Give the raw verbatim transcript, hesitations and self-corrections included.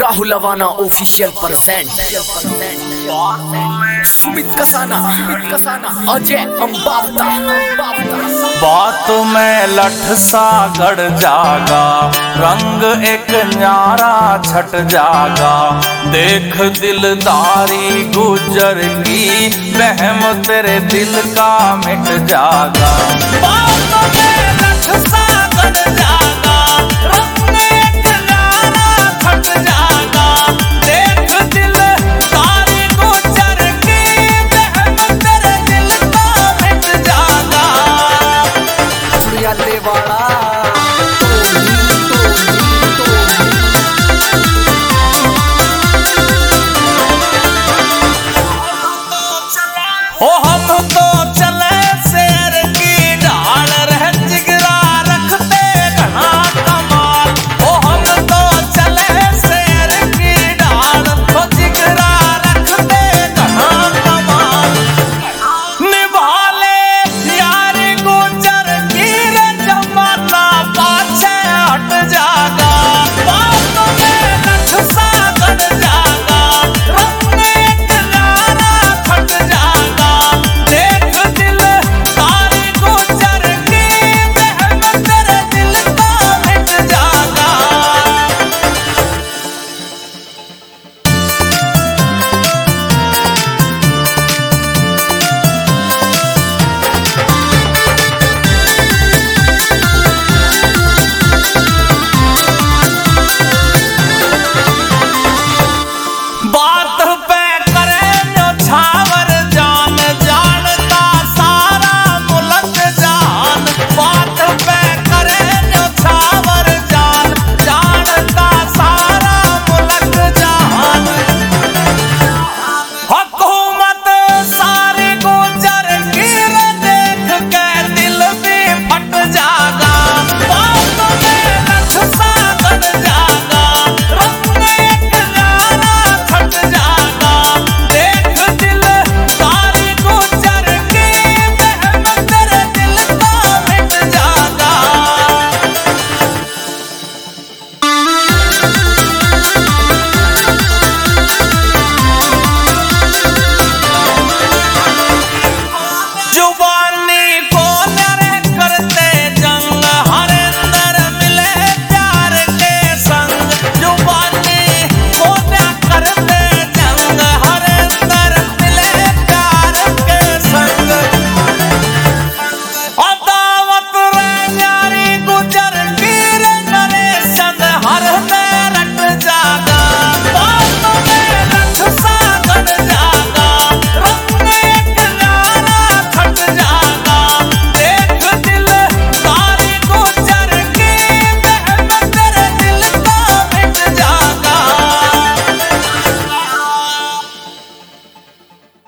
Rahul Awana official percent Sumit Kasana Ajay Ambawata. बात में लठ सा गड़ जागा, रंग एक न्यारा छट जागा। देख दिलदारी गुजर की, बहम तेरे दिल का मिट जागा। बात में लठ सा गड़ जागा,